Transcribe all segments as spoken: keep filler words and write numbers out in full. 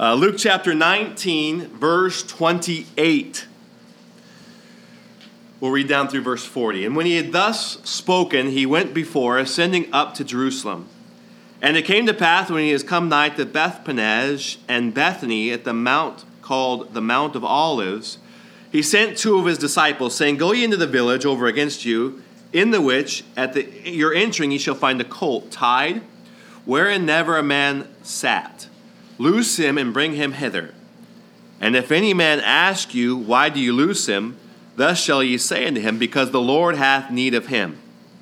Uh, Luke chapter nineteen, verse twenty-eight. We'll read down through verse forty. And when he had thus spoken, he went before, ascending up to Jerusalem. And it came to pass, when he was come nigh to Bethphage and Bethany at the mount called the Mount of Olives, he sent two of his disciples, saying, Go ye into the village over against you, in the which at the, your entering ye shall find a colt tied, wherein never a man sat. Loose him and bring him hither. And if any man ask you, Why do you loose him? Thus shall ye say unto him, Because the Lord hath need of him.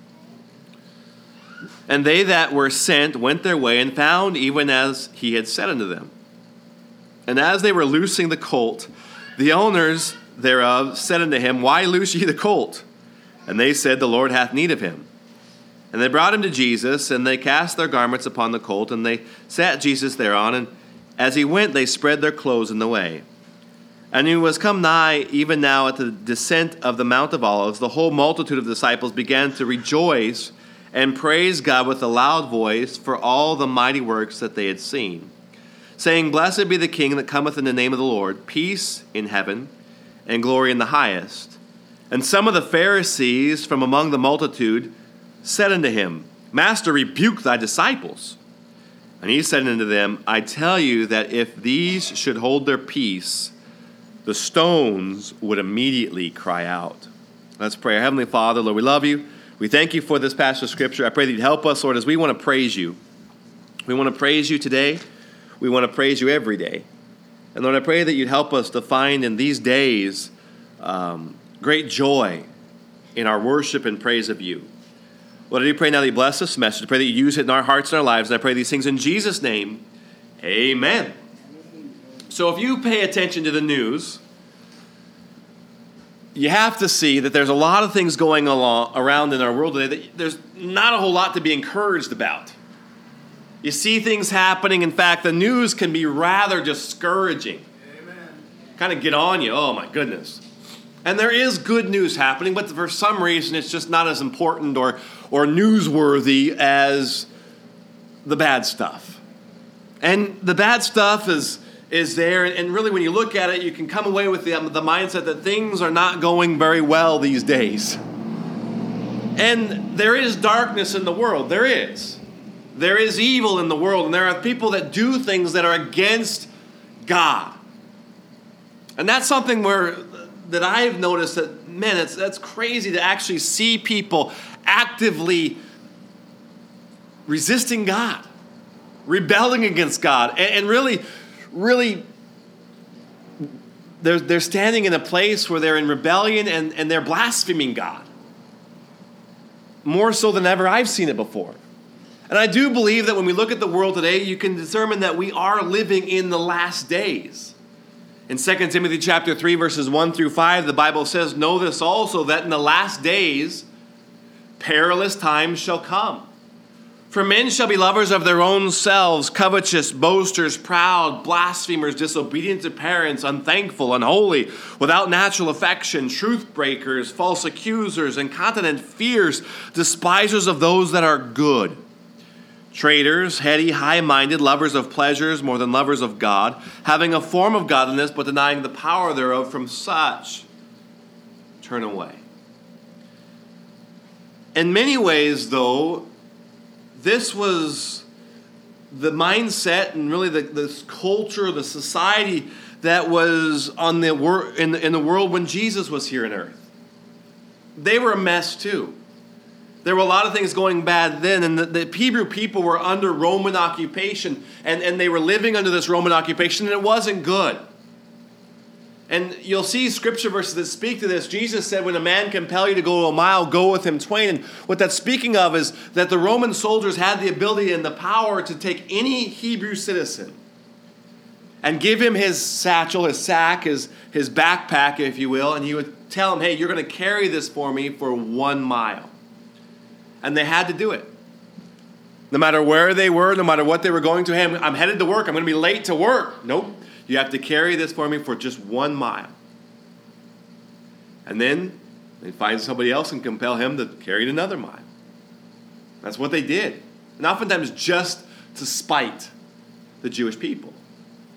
And they that were sent went their way, and found even as he had said unto them. And as they were loosing the colt, the owners thereof said unto him, Why loose ye the colt? And they said, The Lord hath need of him. And they brought him to Jesus, and they cast their garments upon the colt, and they sat Jesus thereon, and as he went, they spread their clothes in the way. And he was come nigh, even now at the descent of the Mount of Olives, the whole multitude of disciples began to rejoice and praise God with a loud voice for all the mighty works that they had seen, saying, Blessed be the King that cometh in the name of the Lord, peace in heaven, and glory in the highest. And some of the Pharisees from among the multitude said unto him, Master, rebuke thy disciples. And he said unto them, I tell you that if these should hold their peace, the stones would immediately cry out. Let's pray. Our Heavenly Father, Lord, we love you. We thank you for this passage of Scripture. I pray that you'd help us, Lord, as we want to praise you. We want to praise you today. We want to praise you every day. And Lord, I pray that you'd help us to find in these days um, great joy in our worship and praise of you. Lord, I do pray now that you bless this message. I pray that you use it in our hearts and our lives. And I pray these things in Jesus' name. Amen. So if you pay attention to the news, you have to see that there's a lot of things going along around in our world today that there's not a whole lot to be encouraged about. You see things happening. In fact, the news can be rather discouraging. Amen. Kind of get on you. Oh, my goodness. And there is good news happening, but for some reason it's just not as important or, or newsworthy as the bad stuff. And the bad stuff is... is there, and really when you look at it, you can come away with the, um, the mindset that things are not going very well these days. And there is darkness in the world. There is. There is evil in the world, and there are people that do things that are against God. And that's something where that I've noticed that, man, it's, that's crazy to actually see people actively resisting God, rebelling against God, and, and really... really, they're, they're standing in a place where they're in rebellion and, and they're blaspheming God. More so than ever I've seen it before. And I do believe that when we look at the world today, you can determine that we are living in the last days. In Second Timothy chapter three, verses one through five, the Bible says, Know this also, that in the last days perilous times shall come. For men shall be lovers of their own selves, covetous, boasters, proud, blasphemers, disobedient to parents, unthankful, unholy, without natural affection, truth breakers, false accusers, incontinent, fierce, despisers of those that are good, traitors, heady, high-minded, lovers of pleasures more than lovers of God, having a form of godliness, but denying the power thereof. From such turn away. In many ways, though, this was the mindset and really the this culture, the society that was on the wor- in, the, in the world when Jesus was here on earth. They were a mess too. There were a lot of things going bad then, and the, the Hebrew people were under Roman occupation, and, and they were living under this Roman occupation, and it wasn't good. And you'll see scripture verses that speak to this. Jesus said, when a man compel you to go a mile, go with him twain. And what that's speaking of is that the Roman soldiers had the ability and the power to take any Hebrew citizen and give him his satchel, his sack, his, his backpack, if you will, and he would tell him, hey, you're going to carry this for me for one mile. And they had to do it. No matter where they were, no matter what they were going to, hey, I'm headed to work, I'm going to be late to work. Nope. You have to carry this for me for just one mile. And then they find somebody else and compel him to carry it another mile. That's what they did. And oftentimes just to spite the Jewish people.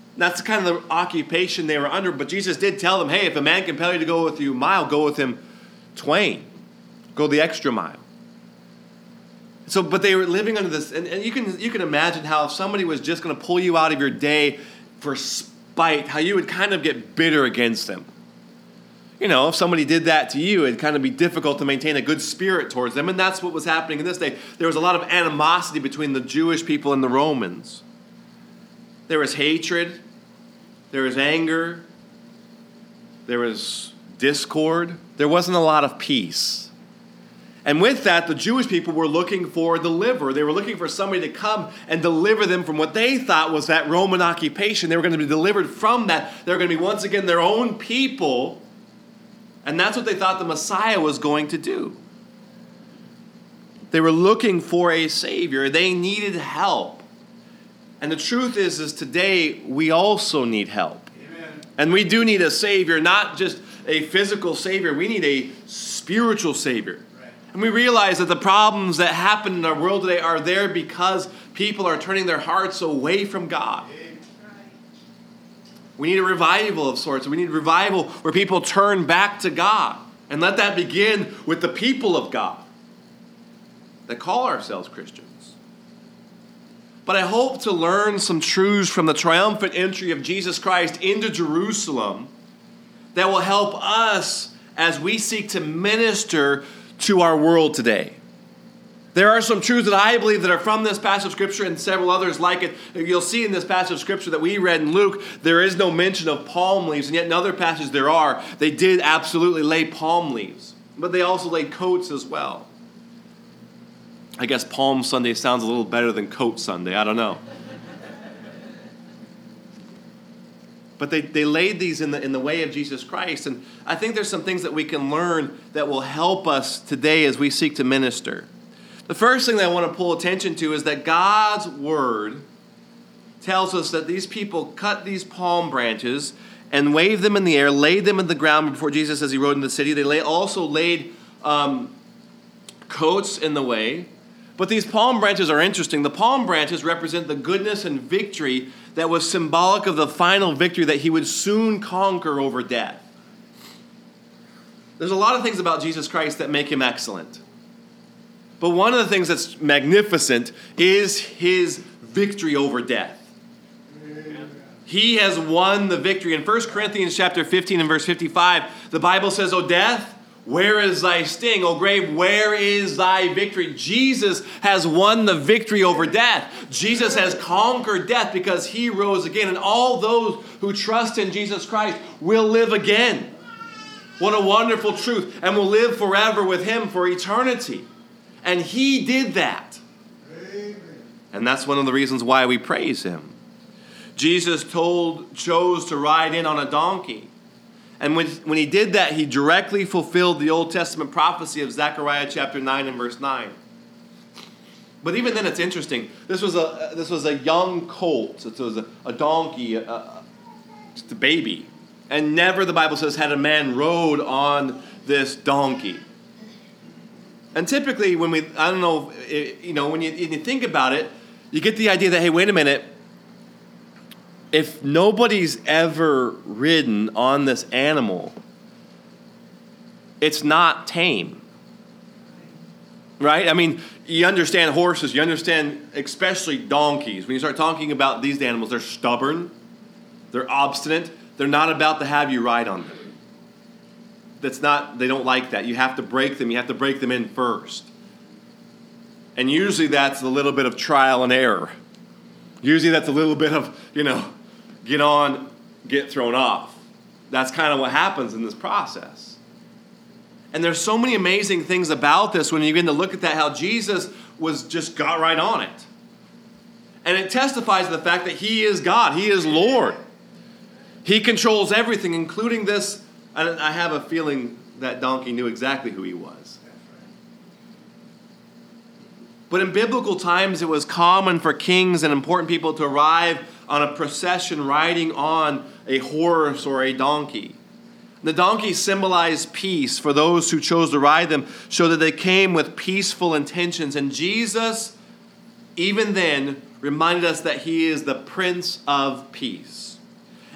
That's kind of the occupation they were under. But Jesus did tell them, hey, if a man compel you to go with you a mile, go with him twain. Go the extra mile. So, but they were living under this, and, and you can you can imagine how if somebody was just going to pull you out of your day for spite, how you would kind of get bitter against them. You know, if somebody did that to you, it'd kind of be difficult to maintain a good spirit towards them, and that's what was happening in this day. There was a lot of animosity between the Jewish people and the Romans. There was hatred. There was anger. There was discord. There wasn't a lot of peace. And with that, the Jewish people were looking for a deliverer. They were looking for somebody to come and deliver them from what they thought was that Roman occupation. They were going to be delivered from that. They were going to be once again their own people. And that's what they thought the Messiah was going to do. They were looking for a Savior. They needed help. And the truth is, is today we also need help. Amen. And we do need a Savior, not just a physical Savior. We need a spiritual Savior. Right. And we realize that the problems that happen in our world today are there because people are turning their hearts away from God. Right. We need a revival of sorts. We need revival where people turn back to God. And let that begin with the people of God that call ourselves Christians. But I hope to learn some truths from the triumphant entry of Jesus Christ into Jerusalem that will help us as we seek to minister to our world today. There are some truths that I believe that are from this passage of Scripture and several others like it. You'll see in this passage of Scripture that we read in Luke, there is no mention of palm leaves, and yet in other passages there are. They did absolutely lay palm leaves, but they also laid coats as well. I guess Palm Sunday sounds a little better than Coat Sunday. I don't know. But they, they laid these in the, in the way of Jesus Christ. And I think there's some things that we can learn that will help us today as we seek to minister. The first thing that I want to pull attention to is that God's Word tells us that these people cut these palm branches and waved them in the air, laid them in the ground before Jesus as he rode into the city. They lay, also laid um, coats in the way. But these palm branches are interesting. The palm branches represent the goodness and victory that was symbolic of the final victory that he would soon conquer over death. There's a lot of things about Jesus Christ that make him excellent. But one of the things that's magnificent is his victory over death. He has won the victory. In First Corinthians chapter fifteen and verse fifty-five, the Bible says, "O death, where is thy sting? O grave, where is thy victory?" Jesus has won the victory over death. Jesus has conquered death because he rose again. And all those who trust in Jesus Christ will live again. What a wonderful truth. And will live forever with him for eternity. And he did that. Amen. And that's one of the reasons why we praise him. Jesus told, chose to ride in on a donkey. And when, when he did that, he directly fulfilled the Old Testament prophecy of Zechariah chapter nine and verse nine. But even then, it's interesting. This was a this was a young colt. It was a, a donkey, a, a, just a baby. And never, the Bible says, had a man rode on this donkey. And typically, when we, I don't know, it, you know, when you, when you think about it, you get the idea that, hey, wait a minute. If nobody's ever ridden on this animal, it's not tame. Right? I mean, you understand horses, you understand especially donkeys. When you start talking about these animals, they're stubborn, they're obstinate, they're not about to have you ride on them. That's not, they don't like that. You have to break them, you have to break them in first. And usually that's a little bit of trial and error. Usually that's a little bit of, you know, get on, get thrown off. That's kind of what happens in this process. And there's so many amazing things about this when you begin to look at that, how Jesus was just got right on it. And it testifies to the fact that he is God. He is Lord. He controls everything, including this. And I have a feeling that donkey knew exactly who he was. But in biblical times, it was common for kings and important people to arrive on a procession riding on a horse or a donkey. The donkey symbolized peace for those who chose to ride them, so that they came with peaceful intentions. And Jesus, even then, reminded us that he is the Prince of Peace.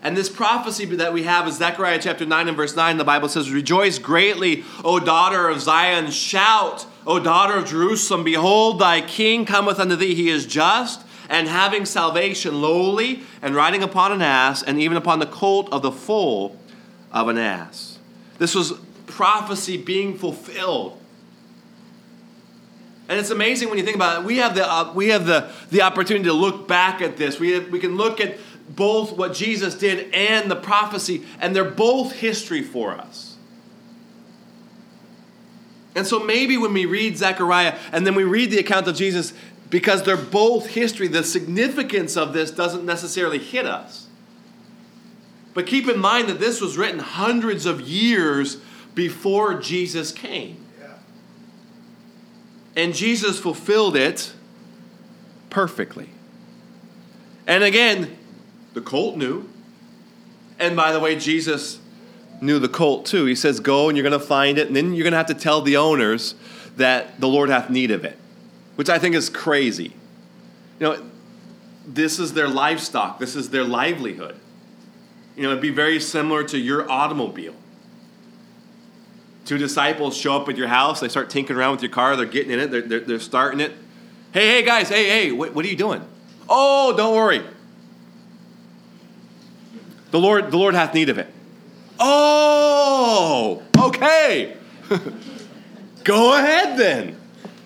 And this prophecy that we have is Zechariah chapter nine and verse nine. The Bible says, "Rejoice greatly, O daughter of Zion. Shout, O daughter of Jerusalem. Behold, thy king cometh unto thee. He is just and having salvation, lowly, and riding upon an ass, and even upon the colt of the foal of an ass." This was prophecy being fulfilled. And it's amazing when you think about it. We have the uh, we have the, the opportunity to look back at this. We have, we can look at both what Jesus did and the prophecy, and they're both history for us. And so maybe when we read Zechariah and then we read the account of Jesus, because they're both history, the significance of this doesn't necessarily hit us. But keep in mind that this was written hundreds of years before Jesus came. And Jesus fulfilled it perfectly. And again, the colt knew. And by the way, Jesus knew the colt too. He says, go and you're going to find it. And then you're going to have to tell the owners that the Lord hath need of it. Which I think is crazy. You know, this is their livestock. This is their livelihood. You know, it'd be very similar to your automobile. Two disciples show up at your house. They start tinkering around with your car. They're getting in it. They're, they're, they're starting it. Hey, hey, guys. Hey, hey, what, what are you doing? Oh, don't worry. The Lord, the Lord hath need of it. Oh, okay. Go ahead then.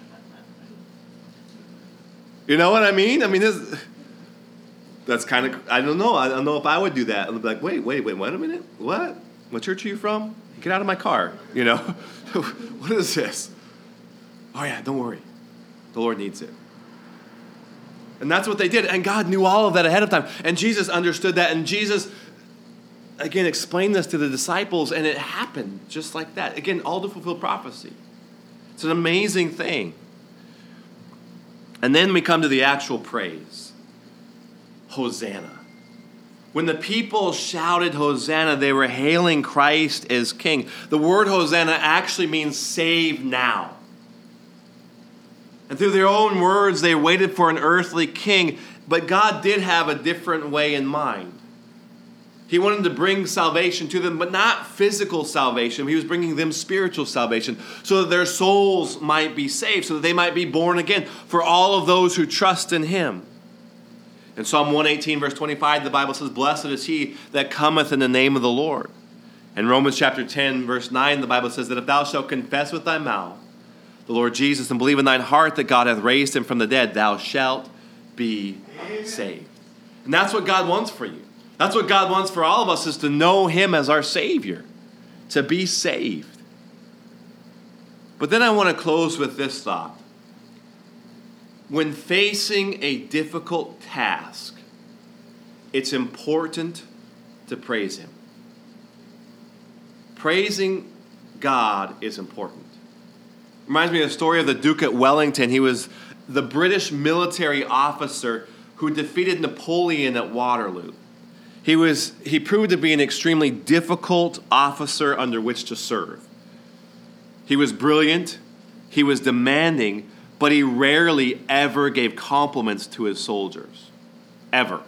You know what I mean? I mean, this, that's kind of, I don't know. I don't know if I would do that. I'd be like, wait, wait, wait, wait a minute. What? What church are you from? Get out of my car, you know. What is this? Oh, yeah, don't worry. The Lord needs it. And that's what they did. And God knew all of that ahead of time. And Jesus understood that. And Jesus, again, explained this to the disciples. And it happened just like that. Again, all to fulfill prophecy. It's an amazing thing. And then we come to the actual praise. Hosanna. When the people shouted Hosanna, they were hailing Christ as King. The word Hosanna actually means save now. And through their own words, they waited for an earthly king. But God did have a different way in mind. He wanted to bring salvation to them, but not physical salvation. He was bringing them spiritual salvation so that their souls might be saved, so that they might be born again for all of those who trust in him. In Psalm one eighteen, verse twenty-five, the Bible says, blessed is he that cometh in the name of the Lord. In Romans chapter ten, verse nine, the Bible says that if thou shalt confess with thy mouth the Lord Jesus and believe in thine heart that God hath raised him from the dead, thou shalt be saved. And that's what God wants for you. That's what God wants for all of us, is to know him as our Savior, to be saved. But then I want to close with this thought. When facing a difficult task, it's important to praise him. Praising God is important. Reminds me of the story of the Duke at Wellington. He was the British military officer who defeated Napoleon at Waterloo. He was he proved to be an extremely difficult officer under which to serve. He was brilliant, he was demanding, but he rarely ever gave compliments to his soldiers. Ever.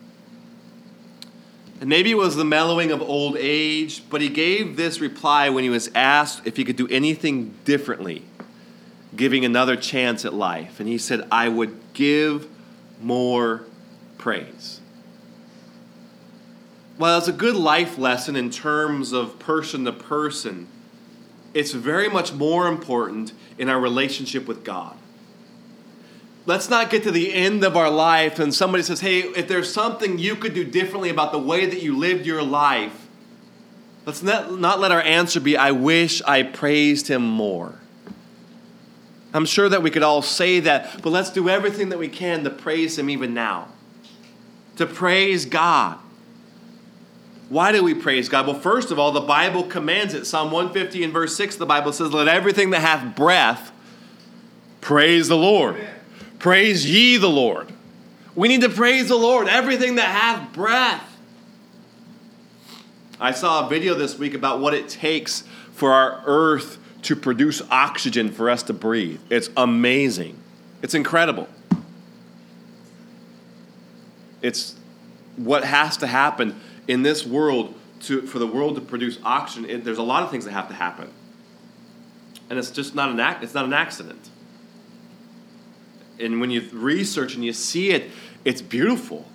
And maybe it was the mellowing of old age, but he gave this reply when he was asked if he could do anything differently, giving another chance at life. And he said, I would give more praise. Well, it's a good life lesson in terms of person to person. It's very much more important in our relationship with God. Let's not get to the end of our life and somebody says, hey, if there's something you could do differently about the way that you lived your life, let's not, not let our answer be, I wish I praised him more. I'm sure that we could all say that, but let's do everything that we can to praise him even now. To praise God. Why do we praise God? Well, first of all, the Bible commands it. Psalm one fifty and verse six, the Bible says, let everything that hath breath praise the Lord. Amen. Praise ye the Lord. We need to praise the Lord. Everything that hath breath. I saw a video this week about what it takes for our earth to produce oxygen for us to breathe. It's amazing. It's incredible. It's what has to happen in this world, to for the world to produce oxygen, it, there's a lot of things that have to happen. And it's just not an act, it's not an accident. And when you research and you see it, it's beautiful.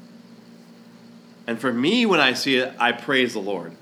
And for me, when I see it, I praise the Lord.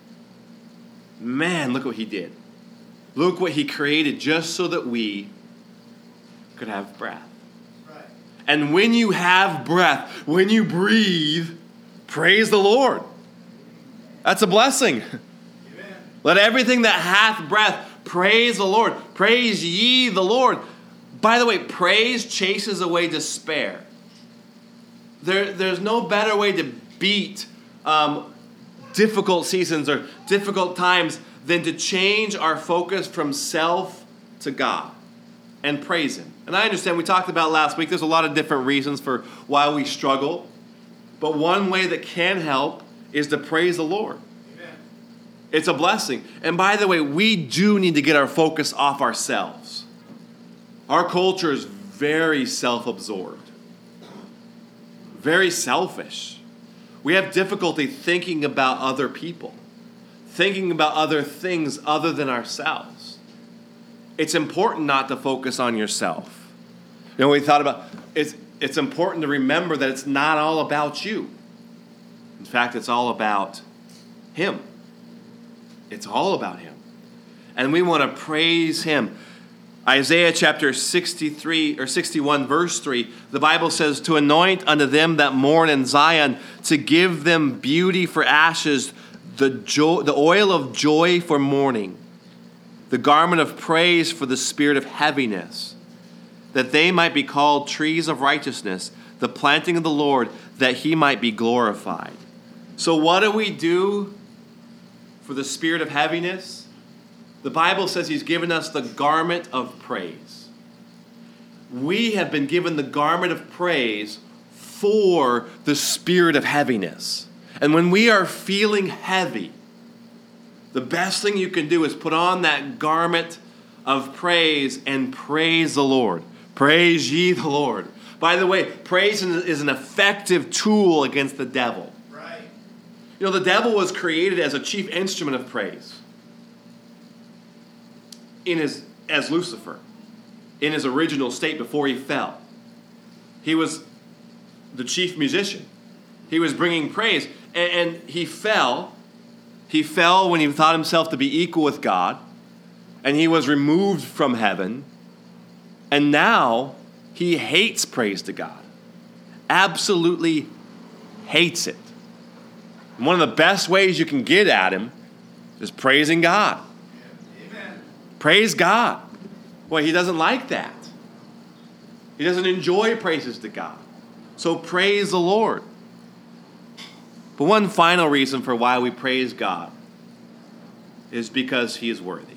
Man, look what he did. Look what he created just so that we could have breath. Right. And when you have breath, when you breathe, praise the Lord. That's a blessing. Amen. Let everything that hath breath praise the Lord. Praise ye the Lord. By the way, praise chases away despair. There, there's no better way to beat um, difficult seasons or difficult times than to change our focus from self to God and praise Him. And I understand, we talked about last week, there's a lot of different reasons for why we struggle. But one way that can help is to praise the Lord. Amen. It's a blessing. And by the way, we do need to get our focus off ourselves. Our culture is very self-absorbed, very selfish. We have difficulty thinking about other people, thinking about other things other than ourselves. It's important not to focus on yourself. You know, we thought about, it's, it's important to remember that it's not all about you. In fact, it's all about Him. It's all about Him. And we want to praise Him. Isaiah chapter sixty-three or sixty-one verse three, the Bible says, to anoint unto them that mourn in Zion, to give them beauty for ashes, the joy, the oil of joy for mourning, the garment of praise for the spirit of heaviness, that they might be called trees of righteousness, the planting of the Lord, that He might be glorified. So what do we do for the spirit of heaviness? The Bible says He's given us the garment of praise. We have been given the garment of praise for the spirit of heaviness. And when we are feeling heavy, the best thing you can do is put on that garment of praise and praise the Lord. Praise ye the Lord. By the way, praise is an effective tool against the devil. Right. You know, the devil was created as a chief instrument of praise. In his, as Lucifer, in his original state before he fell. He was the chief musician. He was bringing praise. And, and he fell. He fell when he thought himself to be equal with God. And he was removed from heaven. And now he hates praise to God. Absolutely hates it. And one of the best ways you can get at him is praising God. Praise God. Well, he doesn't like that. He doesn't enjoy praises to God. So praise the Lord. But one final reason for why we praise God is because He is worthy.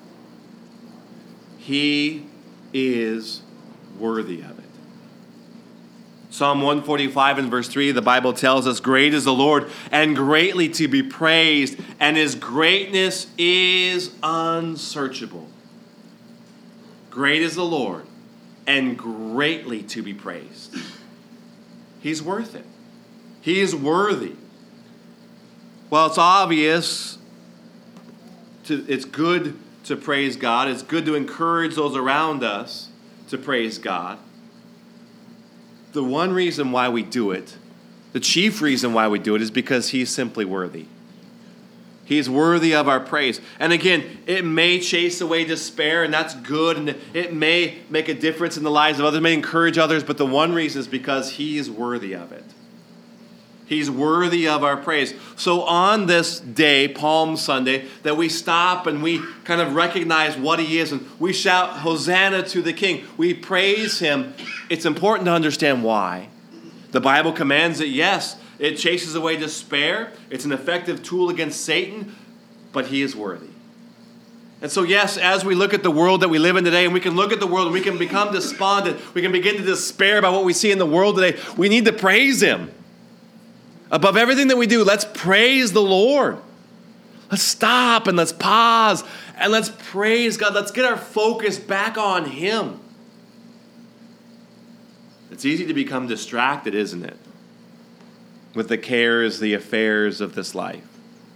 He is worthy of it. Psalm one forty-five and verse three, the Bible tells us, great is the Lord and greatly to be praised, and His greatness is unsearchable. Great is the Lord and greatly to be praised. He's worth it. He is worthy. Well, it's obvious, to, it's good to praise God. It's good to encourage those around us to praise God. The one reason why we do it, the chief reason why we do it, is because He's simply worthy. He's worthy of our praise. And again, it may chase away despair, and that's good, and it may make a difference in the lives of others, it may encourage others, but the one reason is because He is worthy of it. He's worthy of our praise. So on this day, Palm Sunday, that we stop and we kind of recognize what He is, and we shout, Hosanna to the King. We praise Him. It's important to understand why. The Bible commands it, yes. It chases away despair. It's an effective tool against Satan, but He is worthy. And so, yes, as we look at the world that we live in today, and we can look at the world and we can become despondent, we can begin to despair about what we see in the world today, we need to praise Him. Above everything that we do, let's praise the Lord. Let's stop and let's pause and let's praise God. Let's get our focus back on Him. It's easy to become distracted, isn't it? with the cares, the affairs of this life.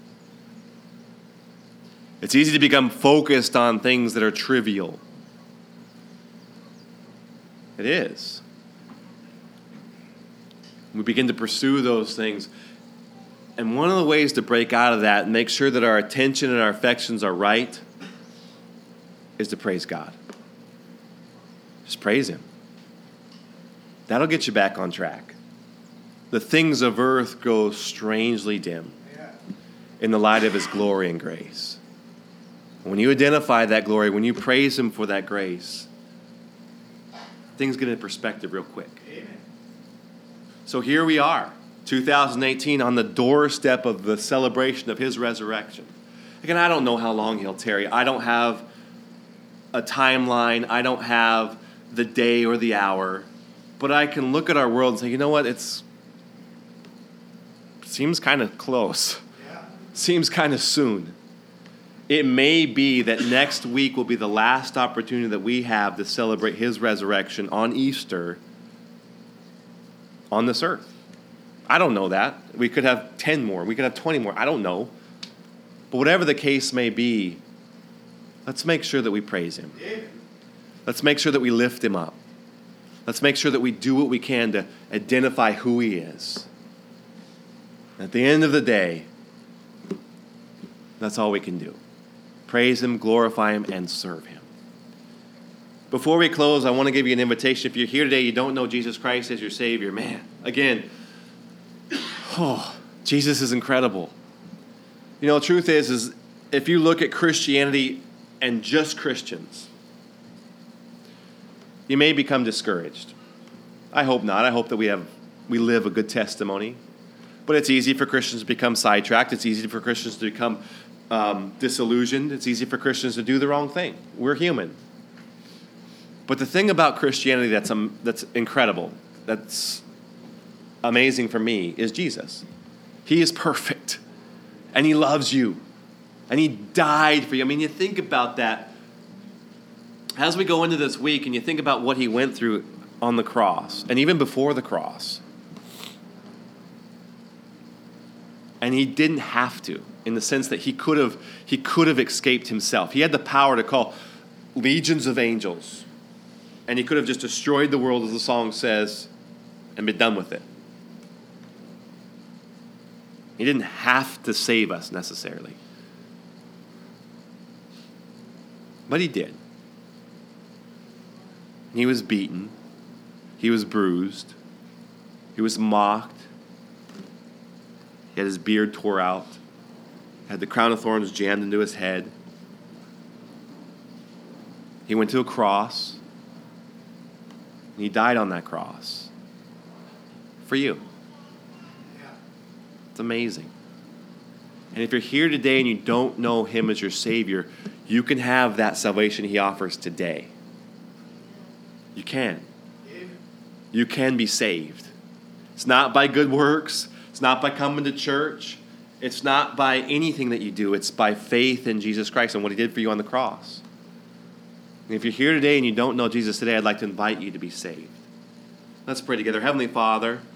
It's easy to become focused on things that are trivial. It is. We begin to pursue those things. And one of the ways to break out of that and make sure that our attention and our affections are right is to praise God. Just praise Him. That'll get you back on track. The things of earth go strangely dim in the light of His glory and grace. When you identify that glory, when you praise Him for that grace, things get into perspective real quick. Amen. So here we are, two thousand eighteen, on the doorstep of the celebration of His resurrection. Again, I don't know how long He'll tarry. I don't have a timeline. I don't have the day or the hour. But I can look at our world and say, you know what? It's seems kind of close. Yeah. Seems kind of soon. It may be that next week will be the last opportunity that we have to celebrate His resurrection on Easter on this earth. I don't know that. We could have ten more. We could have twenty more. I don't know. But whatever the case may be, let's make sure that we praise Him. Let's make sure that we lift Him up. Let's make sure that we do what we can to identify who He is. At the end of the day, that's all we can do. Praise Him, glorify Him, and serve Him. Before we close, I want to give you an invitation. If you're here today, you don't know Jesus Christ as your Savior, man, again, oh, Jesus is incredible. You know, the truth is, is if you look at Christianity and just Christians, you may become discouraged. I hope not. I hope that we have we live a good testimony. But it's easy for Christians to become sidetracked. It's easy for Christians to become um, disillusioned. It's easy for Christians to do the wrong thing. We're human. But the thing about Christianity that's um, that's incredible, that's amazing for me, is Jesus. He is perfect. And He loves you. And He died for you. I mean, you think about that. As we go into this week and you think about what He went through on the cross, and even before the cross, and He didn't have to, in the sense that He could have He could have escaped Himself. He had the power to call legions of angels, and He could have just destroyed the world, as the song says, and been done with it. He didn't have to save us necessarily. But He did. He was beaten. He was bruised. He was mocked. He had His beard tore out. Had the crown of thorns jammed into His head. He went to a cross. And He died on that cross. For you. It's amazing. And if you're here today and you don't know Him as your Savior, you can have that salvation He offers today. You can. You can be saved. It's not by good works. It's not by coming to church. It's not by anything that you do. It's by faith in Jesus Christ and what He did for you on the cross. And if you're here today and you don't know Jesus today, I'd like to invite you to be saved. Let's pray together. Heavenly Father,